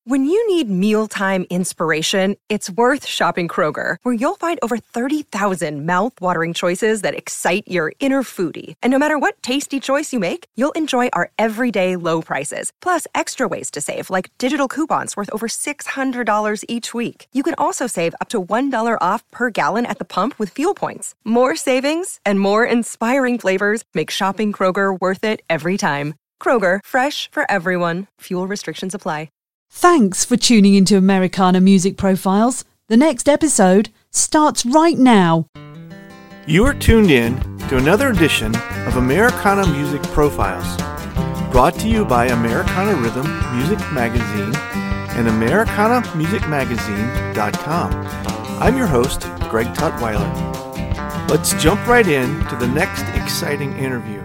When you need mealtime inspiration, it's worth shopping Kroger, where you'll find over 30,000 mouth-watering choices that excite your inner foodie. And no matter what tasty choice you make, you'll enjoy our everyday low prices, plus extra ways to save, like digital coupons worth over $600 each week. You can also save up to $1 off per gallon at the pump with fuel points. More savings and more inspiring flavors make shopping Kroger worth it every time. Kroger, fresh for everyone. Fuel restrictions apply. Thanks for tuning into Americana Music Profiles. The next episode starts right now. You are tuned in to another edition of Americana Music Profiles, brought to you by Americana Rhythm Music Magazine and AmericanaMusicMagazine.com. I'm your host, Greg Tutwiler. Let's jump right in to the next exciting interview.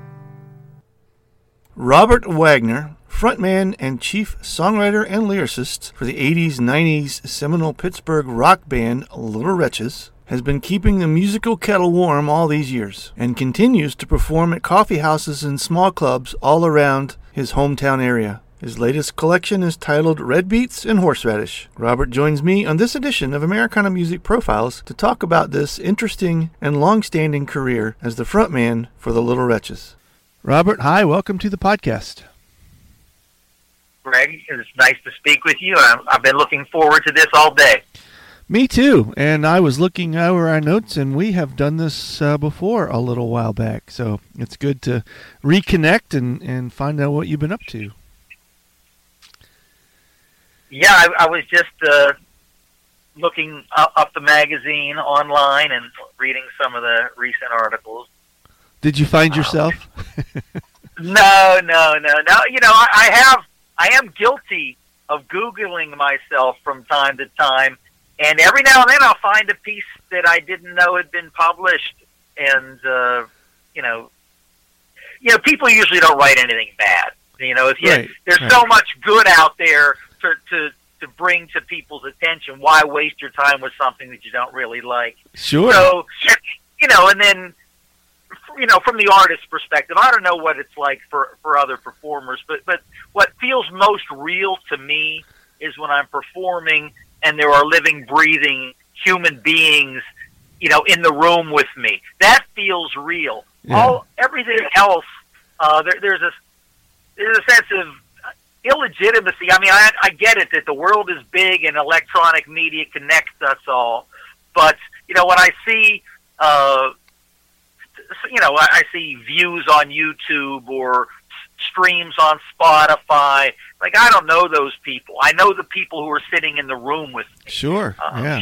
Robert Wagner, frontman and chief songwriter and lyricist for the 80s, 90s seminal Pittsburgh rock band Little Wretches, has been keeping the musical kettle warm all these years and continues to perform at coffee houses and small clubs all around his hometown area. His latest collection is titled Red Beets and Horseradish. Robert joins me on this edition of Americana Music Profiles to talk about this interesting and long-standing career as the frontman for the Little Wretches. Robert, hi, welcome to the podcast. Greg, it's nice to speak with you. I've been looking forward to this all day. Me too, and I was looking over our notes, and we have done this before a little while back, so it's good to reconnect and find out what you've been up to. Yeah, I was just looking up the magazine online and reading some of the recent articles. Did you find yourself? No. You know, I am guilty of Googling myself from time to time, and every now and then I'll find a piece that I didn't know had been published. And you know, people usually don't write anything bad. You know, there's so much good out there to bring to people's attention. Why waste your time with something that you don't really like? Sure. So, and then, from the artist's perspective, I don't know what it's like for other performers, but what feels most real to me is when I'm performing and there are living, breathing human beings, in the room with me. That feels real. Yeah. Everything else, there's a sense of illegitimacy. I mean, I get it that the world is big and electronic media connects us all, but when I see I see views on YouTube or streams on Spotify. Like, I don't know those people. I know the people who are sitting in the room with me. Sure, yeah.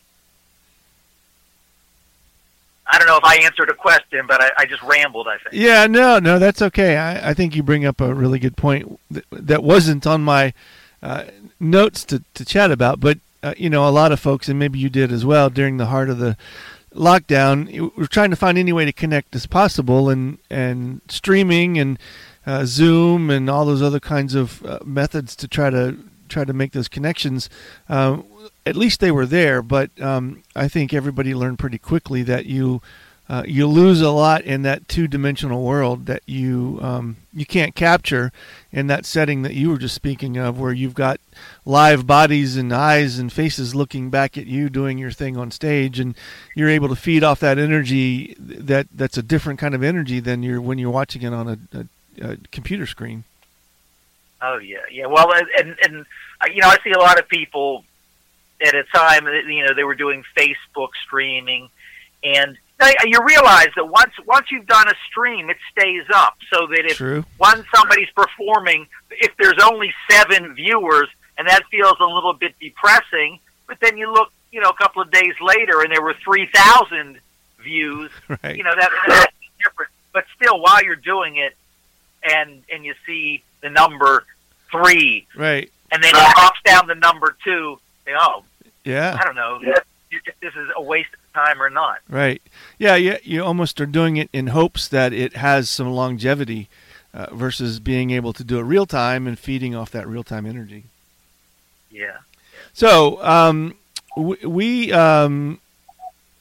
I don't know if I answered a question, but I just rambled, I think. Yeah, no, that's okay. I think you bring up a really good point that wasn't on my notes to chat about, but, a lot of folks, and maybe you did as well, during the heart of the lockdown, we're trying to find any way to connect as possible, and streaming and Zoom and all those other kinds of methods to try to make those connections. At least they were there, but I think everybody learned pretty quickly that you lose a lot in that two-dimensional world that you can't capture in that setting that you were just speaking of, where you've got live bodies and eyes and faces looking back at you doing your thing on stage, and you're able to feed off that energy that's a different kind of energy than when you're watching it on a computer screen. Oh yeah. Well, and I see a lot of people at a time, they were doing Facebook streaming, and you realize that once you've done a stream, it stays up, so that if once somebody's performing, if there's only 7 viewers, and that feels a little bit depressing, but then you look, a couple of days later, and there were 3,000 views. Right. That's different. But still, while you're doing it, and you see the number 3, right, and then it drops down to number 2. Yeah. I don't know if this is a waste of time or not. Right. Yeah. You almost are doing it in hopes that it has some longevity, versus being able to do it real time and feeding off that real time energy. Yeah. So we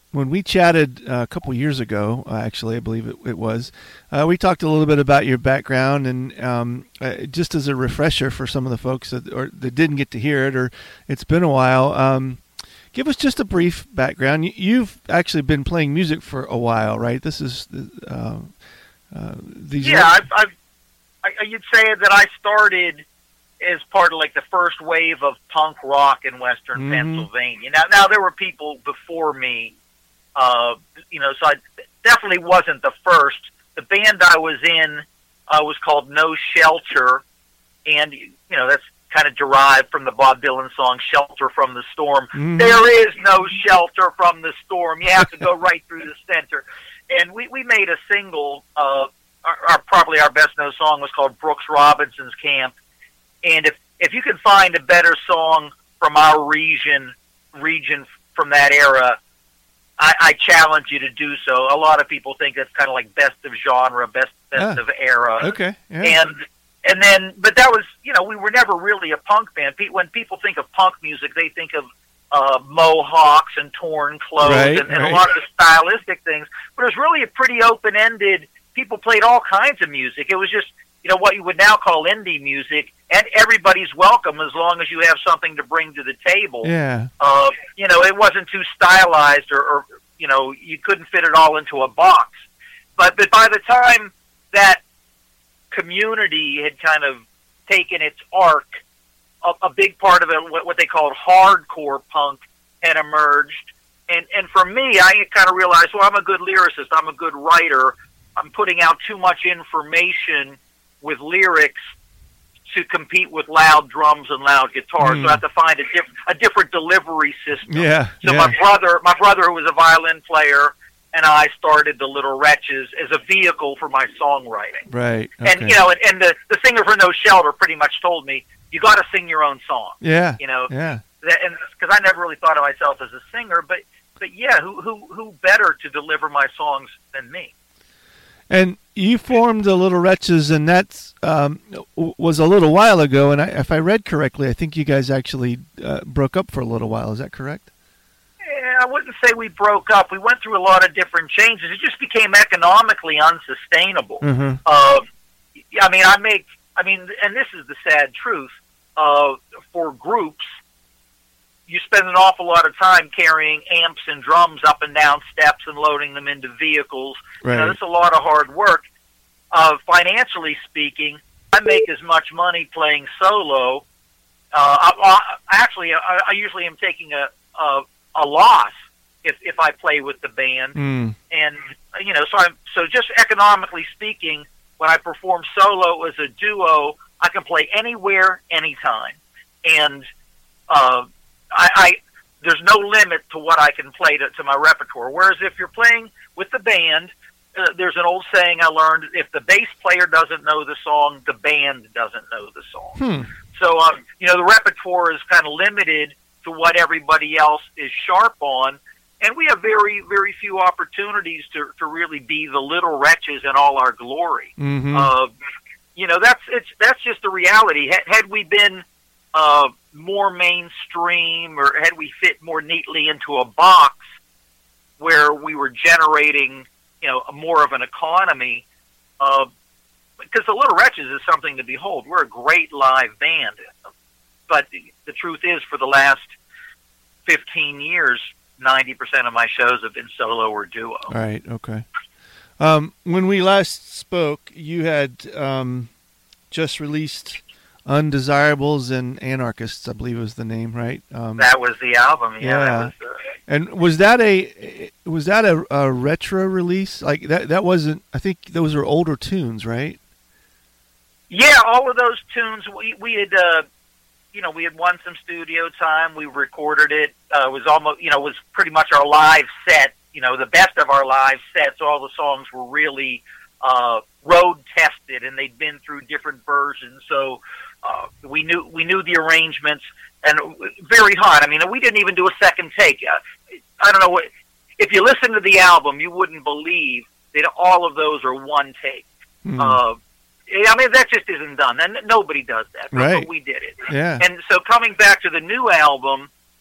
when we chatted a couple years ago, actually, I believe it was, we talked a little bit about your background, and just as a refresher for some of the folks that didn't get to hear it, or it's been a while, give us just a brief background. You've actually been playing music for a while, right? This is these. Yeah, you'd say that I started as part of like the first wave of punk rock in Western Pennsylvania. Now there were people before me, so I definitely wasn't the first. The band I was in was called No Shelter, and that's kind of derived from the Bob Dylan song "Shelter from the Storm." Mm-hmm. There is no shelter from the storm. You have to go right through the center. And we made a single. Probably our best known song was called "Brooks Robinson's Camp." And if you can find a better song from our region from that era, I challenge you to do so. A lot of people think that's kind of like best of genre, best of era. Okay. Yeah. And then, but that was, we were never really a punk band. When people think of punk music, they think of mohawks and torn clothes and a lot of the stylistic things. But it was really a pretty open-ended. People played all kinds of music. It was just, what you would now call indie music, and everybody's welcome as long as you have something to bring to the table. Yeah. It wasn't too stylized or you couldn't fit it all into a box. But by the time that community had kind of taken its arc, a big part of it, what they called hardcore punk, had emerged. And for me, I kind of realized, well, I'm a good lyricist. I'm a good writer. I'm putting out too much information with lyrics to compete with loud drums and loud guitars. So I have to find a different delivery system. Yeah. So my brother who was a violin player, and I started the Little Wretches as a vehicle for my songwriting. Right. Okay. And and the singer for No Shelter pretty much told me, you got to sing your own song. Yeah. Yeah. And because I never really thought of myself as a singer, but yeah, who better to deliver my songs than me? And you formed the Little Wretches, and that was a little while ago. And if I read correctly, I think you guys actually broke up for a little while. Is that correct? Yeah, I wouldn't say we broke up. We went through a lot of different changes. It just became economically unsustainable. Mm-hmm. And this is the sad truth. For groups, you spend an awful lot of time carrying amps and drums up and down steps and loading them into vehicles. Right. That's a lot of hard work. Financially speaking, I make as much money playing solo. I usually am taking a loss if I play with the band. And so just economically speaking, when I perform solo as a duo, I can play anywhere, anytime, and there's no limit to what I can play to my repertoire. Whereas if you're playing with the band, there's an old saying I learned: if the bass player doesn't know the song, the band doesn't know the song. So the repertoire is kind of limited to what everybody else is sharp on, and we have very, very few opportunities to really be the Little Wretches in all our glory. Mm-hmm. That's just the reality. Had we been more mainstream, or had we fit more neatly into a box where we were generating, more of an economy, because the Little Wretches is something to behold. We're a great live band, but the truth is, for the last 15 years, 90% of my shows have been solo or duo. Right. Okay. When we last spoke, you had just released Undesirables and Anarchists, I believe was the name, right? That was the album. Yeah. And was that a retro release? Like that wasn't. I think those are older tunes, right? Yeah, all of those tunes we had. We had won some studio time. We recorded it. It was almost, was pretty much our live set. The best of our live sets. All the songs were really road tested, and they'd been through different versions. So we knew the arrangements, and very hot. I mean, we didn't even do a second take. I don't know what. If you listen to the album, you wouldn't believe that all of those are one take. That just isn't done, and nobody does that. Right. But we did it. Yeah. And so coming back to the new album,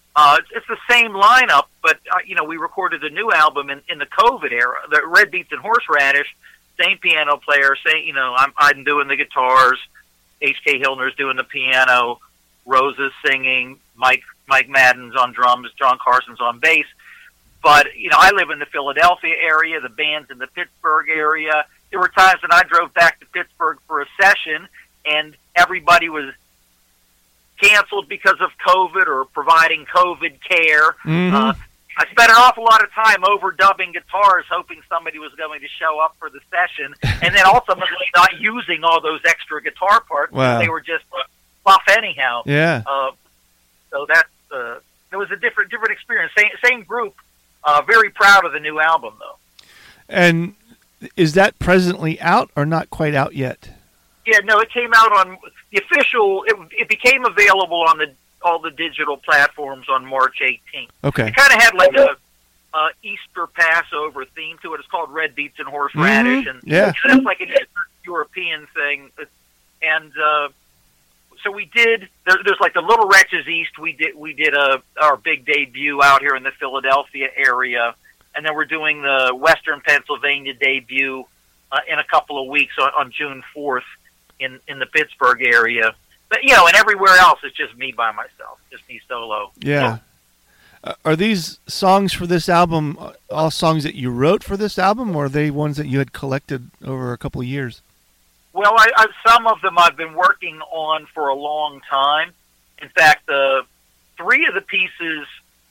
It's the same lineup, but we recorded the new album in the COVID era. The Red Beets and Horseradish, same piano player, I'm doing the guitars, H.K. Hillner's doing the piano, Rosa's singing, Mike Madden's on drums, John Carson's on bass. But I live in the Philadelphia area. The band's in the Pittsburgh area. There were times when I drove back to Pittsburgh for a session, and everybody was canceled because of COVID or providing COVID care. Mm-hmm. I spent an awful lot of time overdubbing guitars, hoping somebody was going to show up for the session, and then ultimately not using all those extra guitar parts. Wow. They were just fluff anyhow. Yeah. So that it was a different experience. Same group. Very proud of the new album, though. And is that presently out or not quite out yet? Yeah, no, it came out on the official. It became available on all the digital platforms on March 18th. Okay. It kind of had like a Easter Passover theme to it. It's called Red Beets and Horseradish, and it's like an European thing. And so we did. There's like the Little Wretches East. We did our big debut out here in the Philadelphia area, and then we're doing the Western Pennsylvania debut in a couple of weeks on June 4th in the Pittsburgh area. But and everywhere else it's just me by myself, just me solo. Yeah. Are these songs for this album all songs that you wrote for this album, or are they ones that you had collected over a couple of years? Well, some of them I've been working on for a long time. In fact, two of the pieces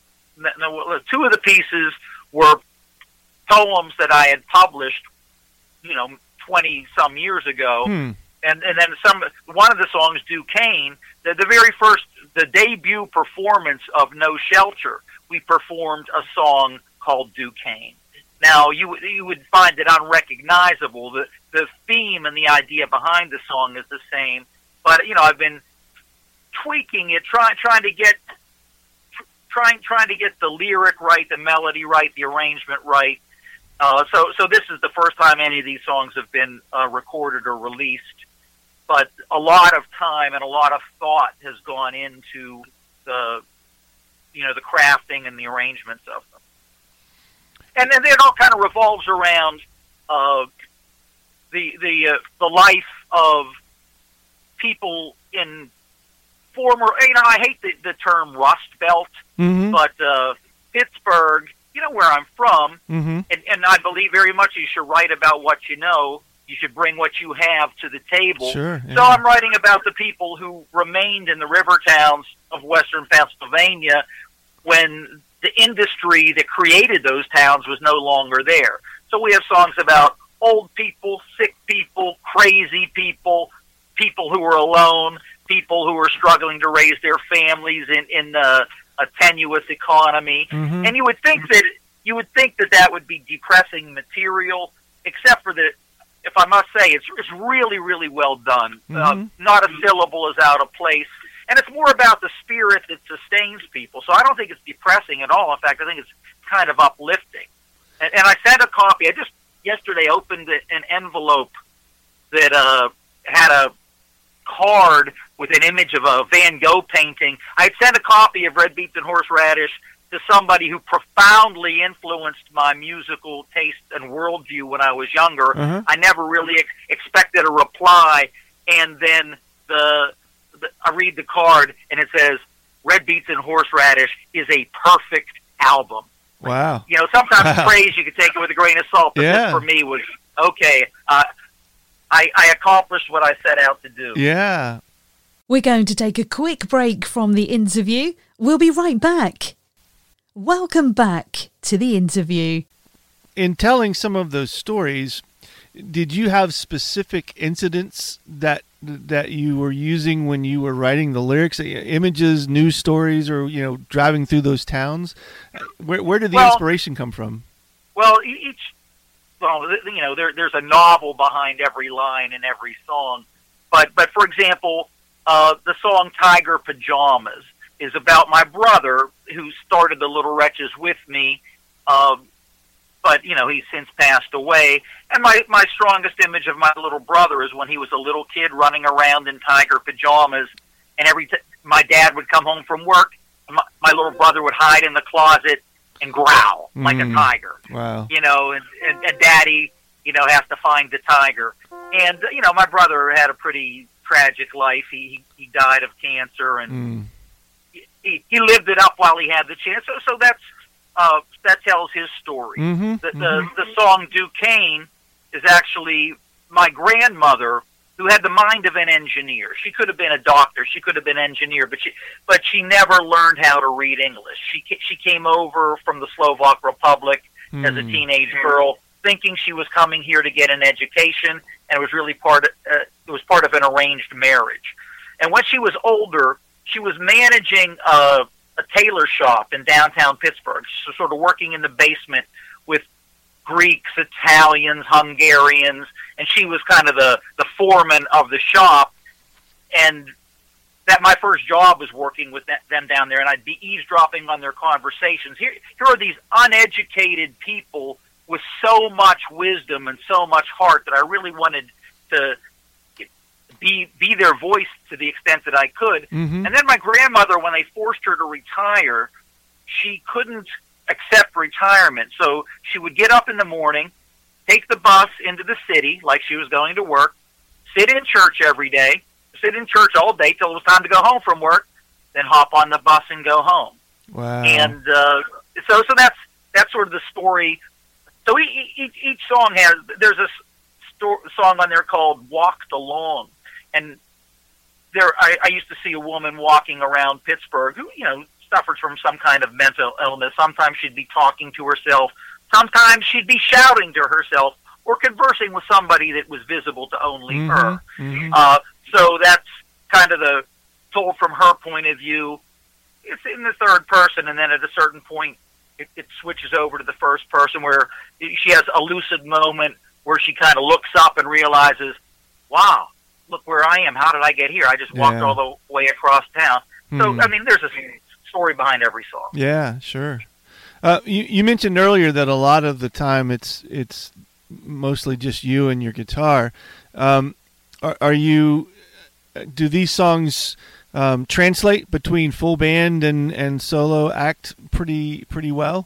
were poems that I had published, 20 some years ago. And then one of the songs, Duquesne, the very first, the debut performance of No Shelter, we performed a song called Duquesne. Now, you would find it unrecognizable. The theme and the idea behind the song is the same, but I've been tweaking it, trying to get the lyric right, the melody right, the arrangement right. So this is the first time any of these songs have been recorded or released. But a lot of time and a lot of thought has gone into the crafting and the arrangements of them. And then it all kind of revolves around the life of people in former. I hate the term Rust Belt, but Pittsburgh, where I'm from, and I believe very much you should write about what you know. You should bring what you have to the table. Sure, yeah. So I'm writing about the people who remained in the river towns of Western Pennsylvania when the industry that created those towns was no longer there. So we have songs about old people, sick people, crazy people, people who were alone, people who were struggling to raise their families in a tenuous economy. And you would think that would be depressing material, except for that. If I must say, it's really, really well done. Not a syllable is out of place. And it's more about the spirit that sustains people. So I don't think it's depressing at all. In fact, I think it's kind of uplifting. And I sent a copy. I just yesterday opened an envelope that had a card with an image of a Van Gogh painting. I had sent a copy of Red Beets and Horseradish to somebody who profoundly influenced my musical taste and worldview when I was younger. I never really expected a reply, and then I read the card, and it says, Red Beets and Horseradish is a perfect album. Wow. Sometimes praise, you can take it with a grain of salt, but this for me was, okay, I accomplished what I set out to do. Yeah. We're going to take a quick break from the interview. We'll be right back. Welcome back to the interview. In telling some of those stories, did you have specific incidents that you were using when you were writing the lyrics, images, news stories, or driving through those towns? Where did the inspiration come from? Well, there's a novel behind every line in every song. But for example, the song "Tiger Pajamas" is about my brother who started the Little Wretches with me, but he's since passed away. And my strongest image of my little brother is when he was a little kid running around in tiger pajamas, and my dad would come home from work. My my little brother would hide in the closet and growl like a tiger. Wow. You know, and Daddy, you know, has to find the tiger. And, you know, my brother had a pretty tragic life. He died of cancer, and he lived it up while he had the chance. So that tells his story. The song Duquesne is actually my grandmother, who had the mind of an engineer. She could have been a doctor, she could have been an engineer, but she never learned how to read English. She came over from the Slovak Republic as a teenage girl, thinking she was coming here to get an education, and it was really part of an arranged marriage. And when she was older, she was managing a tailor shop in downtown Pittsburgh, so sort of working in the basement with Greeks, Italians, Hungarians, and she was kind of the foreman of the shop. And that my first job was working with them down there, and I'd be eavesdropping on their conversations. Here are these uneducated people with so much wisdom and so much heart that I really wanted to be their voice to the extent that I could. And then my grandmother, when they forced her to retire, she couldn't accept retirement. So she would get up in the morning, take the bus into the city like she was going to work, sit in church every day, sit in church all day till it was time to go home from work, then hop on the bus and go home. Wow. And so that's sort of the story. So each song there's a song on there called Walked Along. And I used to see a woman walking around Pittsburgh who, you know, suffers from some kind of mental illness. Sometimes she'd be talking to herself. Sometimes she'd be shouting to herself or conversing with somebody that was visible to only her. So that's kind of the told from her point of view. It's in the third person, and then at a certain point, it switches over to the first person, where she has a lucid moment where she kind of looks up and realizes, wow, look where I am. How did I get here? I just walked all the way across town. So, I mean, there's a story behind every song. Yeah, sure. You mentioned earlier that a lot of the time it's mostly just you and your guitar. Do these songs translate between full band and solo act pretty well?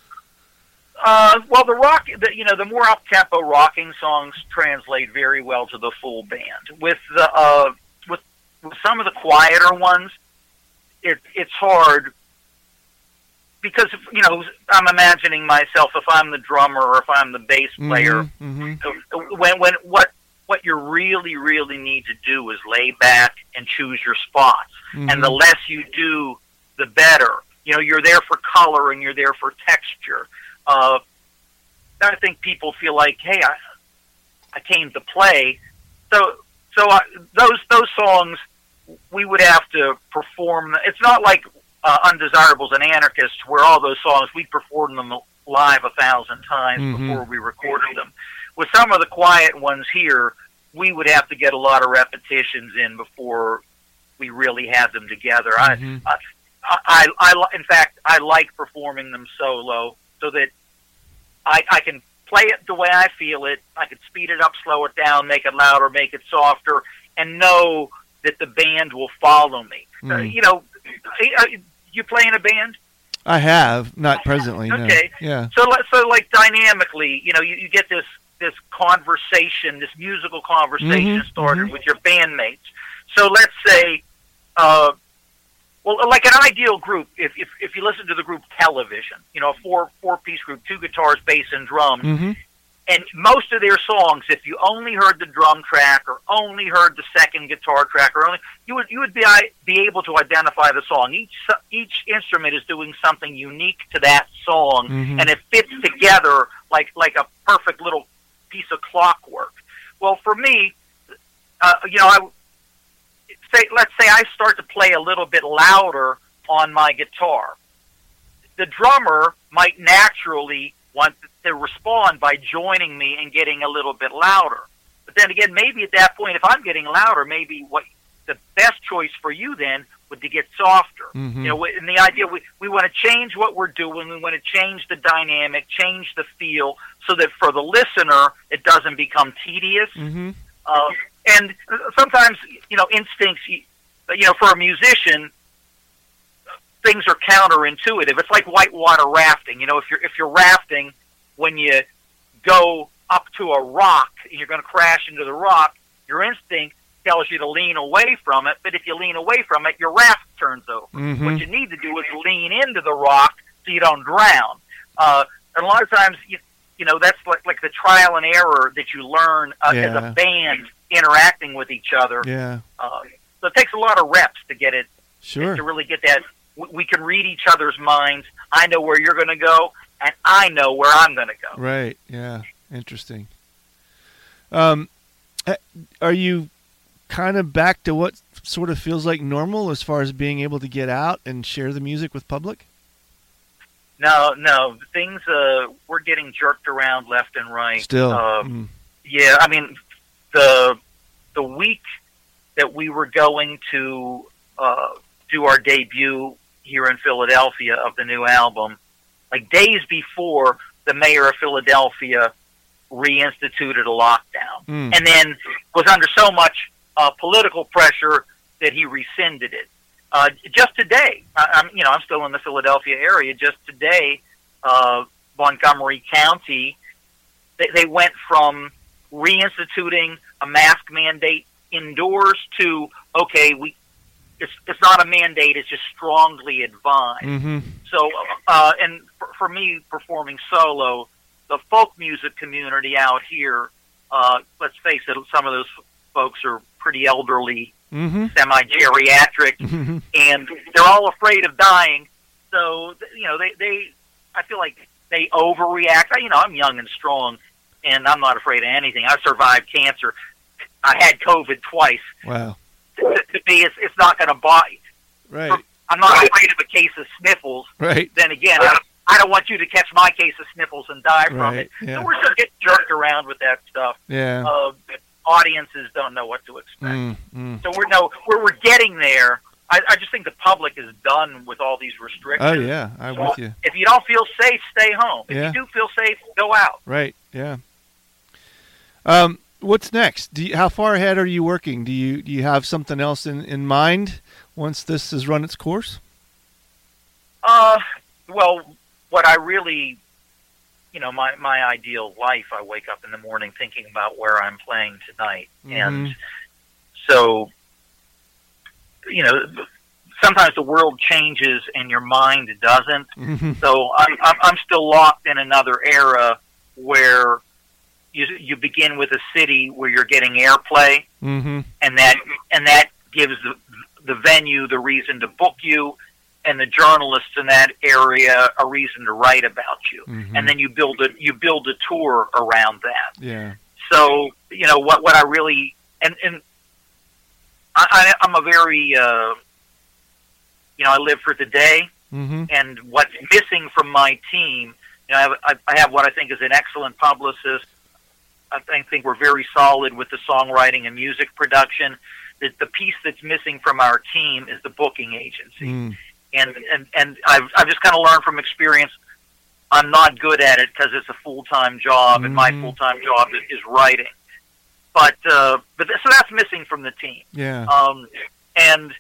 Well, the more up-tempo rocking songs translate very well to the full band. With some of the quieter ones, it's hard because, you know, I'm imagining myself, if I'm the drummer or if I'm the bass player, when what you really, really need to do is lay back and choose your spots. And the less you do, the better. You know, you're there for color and you're there for texture. I think people feel like, hey, I came to play. So those songs, we would have to perform. It's not like Undesirables and Anarchists, where all those songs, we performed them live 1,000 times before we recorded them. With some of the quiet ones here, we would have to get a lot of repetitions in before we really had them together. In fact, I like performing them solo so that I can play it the way I feel it. I can speed it up, slow it down, make it louder, make it softer, and know that the band will follow me. You know, you play in a band? I have, not presently. Okay. No. Yeah. So like dynamically, you know, you get this conversation, this musical conversation started with your bandmates. So let's say, well, like an ideal group, if you listen to the group Television, you know, a four-piece group, 2 guitars, bass, and drums, and most of their songs, if you only heard the drum track or only heard the second guitar track, or you would be able to identify the song. Each instrument is doing something unique to that song, and it fits together like a perfect little piece of clockwork. Well, for me, you know, let's say I start to play a little bit louder on my guitar. The drummer might naturally want to respond by joining me and getting a little bit louder. But then again, maybe at that point, if I'm getting louder, maybe what the best choice for you then would be to get softer. You know, and the idea, we want to change what we're doing. We want to change the dynamic, change the feel, so that for the listener, it doesn't become tedious. And sometimes, you know, instincts, you know, for a musician, things are counterintuitive. It's like whitewater rafting. You know, if you're rafting, when you go up to a rock and you're going to crash into the rock, your instinct tells you to lean away from it. But if you lean away from it, your raft turns over. Mm-hmm. What you need to do is lean into the rock so you don't drown. And a lot of times, you know, that's like the trial and error that you learn as a band interacting with each other. Yeah. So it takes a lot of reps to get it. Sure. To really get that. We can read each other's minds. I know where you're going to go, and I know where I'm going to go. Right. Yeah. Interesting. Are you kind of back to what sort of feels like normal as far as being able to get out and share the music with public? No. Things, we're getting jerked around left and right. Still. Yeah, I mean, the week that we were going to do our debut here in Philadelphia of the new album, like days before, the mayor of Philadelphia reinstituted a lockdown, and then was under so much political pressure that he rescinded it. Just today, I'm still in the Philadelphia area. Just today, Montgomery County, they went from reinstituting a mask mandate indoors to, okay, it's not a mandate, it's just strongly advised. Mm-hmm. So, and for me, performing solo, the folk music community out here, let's face it, some of those folks are pretty elderly, semi-geriatric, and they're all afraid of dying. So, you know, I feel like they overreact. I'm young and strong, and I'm not afraid of anything. I survived cancer. I had COVID twice. Wow. To me, it's not going to bite. Right. I'm not afraid of a case of sniffles. Right. Then again, I don't want you to catch my case of sniffles and die from it. Yeah. So we're just getting jerked around with that stuff. Yeah. Audiences don't know what to expect. So we're getting there. I just think the public is done with all these restrictions. Oh yeah, I'm with you. If you don't feel safe, stay home. If you do feel safe, go out. Right. Yeah. What's next? How far ahead are you working? Do you have something else in mind once this has run its course? Well, what I really, my ideal life, I wake up in the morning thinking about where I'm playing tonight. And so, sometimes the world changes and your mind doesn't. So I'm still locked in another era where you begin with a city where you're getting airplay, and that gives the venue the reason to book you, and the journalists in that area a reason to write about you, and then you build a tour around that. Yeah. So what I really and I'm a very I live for today, and what's missing from my team. I have what I think is an excellent publicist. I think we're very solid with the songwriting and music production. The piece that's missing from our team is the booking agency. And I've just kind of learned from experience, I'm not good at it because it's a full-time job, and my full-time job is writing. But so that's missing from the team. Yeah. And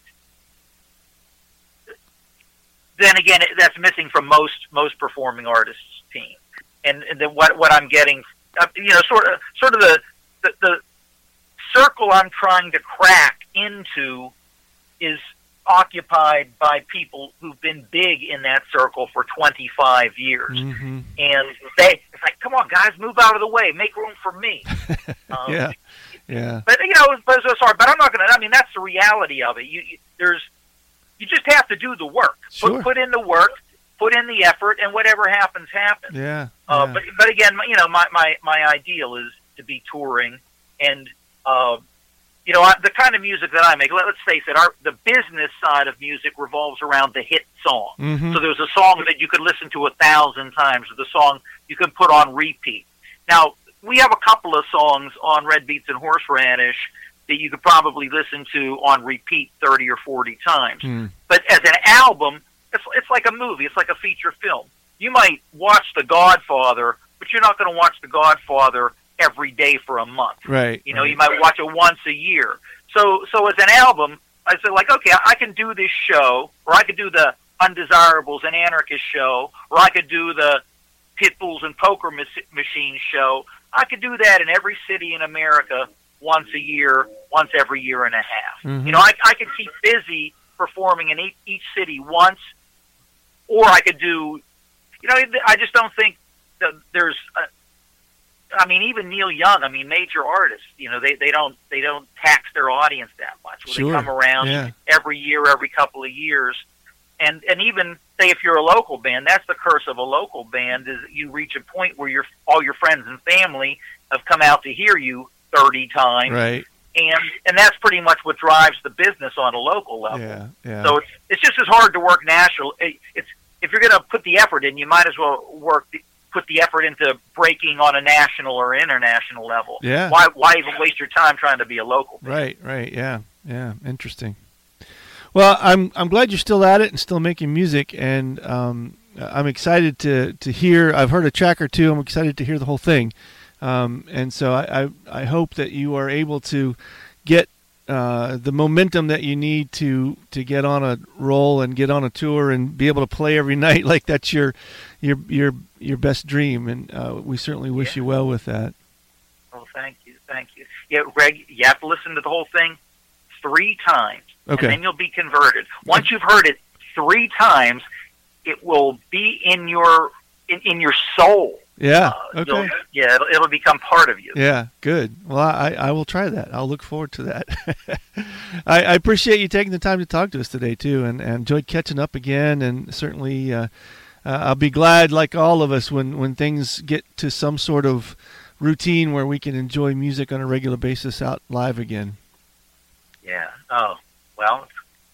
then again, that's missing from most performing artists' team. And then what I'm getting, sort of the circle I'm trying to crack into is occupied by people who've been big in that circle for 25 years. And it's like, come on, guys, move out of the way, make room for me. Yeah. But sorry, but I'm not going to. I mean, that's the reality of it. You just have to do the work. Sure. Put in the work, put in the effort, and whatever happens, happens. Yeah. But again, my ideal is to be touring, and the kind of music that I make. Let's face it, the business side of music revolves around the hit song. So there's a song that you could listen to 1,000 times, or the song you can put on repeat. Now, we have a couple of songs on Red Beets and Horseradish that you could probably listen to on repeat 30 or 40 times. But as an album, it's like a movie. It's like a feature film. You might watch The Godfather, but you're not going to watch The Godfather every day for a month. Right. You might watch it once a year. So as an album, I said, like, okay, I can do this show, or I could do the Undesirables and Anarchist show, or I could do the Pitbulls and Poker Machine show. I could do that in every city in America once a year, once every year and a half. Mm-hmm. You know, I could keep busy performing in each city once, or I could do, you know, I just don't think that there's, I mean, even Neil Young, I mean, major artists, you know, they don't tax their audience that much. Well, Sure. They come around every year, every couple of years. And even, say, if you're a local band, that's the curse of a local band, is that you reach a point where all your friends and family have come out to hear you 30 times. Right. And that's pretty much what drives the business on a local level. Yeah, yeah. So it's just as hard to work national. If you're going to put the effort in, you might as well put the effort into breaking on a national or international level. Yeah. Why even waste your time trying to be a local band? Right. Yeah. Interesting. Well, I'm glad you're still at it and still making music, and I'm excited to hear. I've heard a track or two. I'm excited to hear the whole thing, and so I hope that you are able to get the momentum that you need to get on a roll and get on a tour and be able to play every night like that's your best dream. And we certainly wish you well with that. Oh, thank you. Yeah, Greg, you have to listen to the whole thing 3 times. Okay. And then you'll be converted. Once you've heard it 3 times, it will be in your soul. Yeah. Okay. It'll become part of you. Yeah. Good. Well, I will try that. I'll look forward to that. I appreciate you taking the time to talk to us today too, and enjoyed catching up again. And certainly, I'll be glad, like all of us, when things get to some sort of routine where we can enjoy music on a regular basis out live again. Yeah. Oh. Well,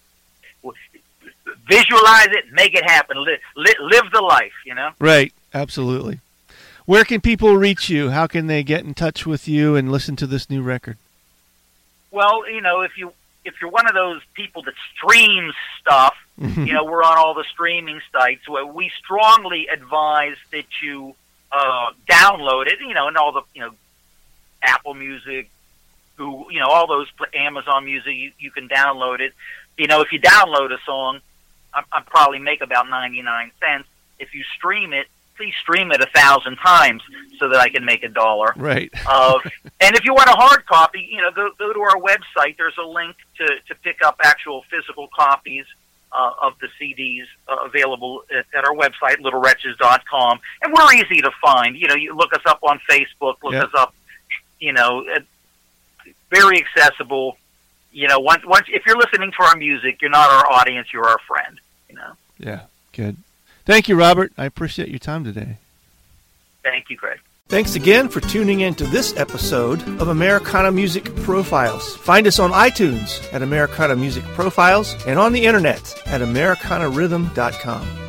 visualize it, make it happen. Live the life, you know? Right, absolutely. Where can people reach you? How can they get in touch with you and listen to this new record? Well, you know, if you're one of those people that streams stuff, you know, we're on all the streaming sites. We strongly advise that you download it, you know, and all the, you know, Apple Music, you know, all those Amazon Music, you can download it. You know, if you download a song, I probably make about 99 cents. If you stream it, please stream it 1,000 times so that I can make $1. Right. And if you want a hard copy, you know, go to our website. There's a link to pick up actual physical copies of the CDs available at our website, littlewretches.com. And we're easy to find. You know, you look us up on Facebook, look us up, you know, very accessible. You know, once if you're listening to our music, you're not our audience, you're our friend, you know. Yeah, good. Thank you, Robert. I appreciate your time today. Thank you, Greg. Thanks again for tuning in to this episode of Americana Music Profiles. Find us on iTunes at Americana Music Profiles and on the internet at AmericanaRhythm.com.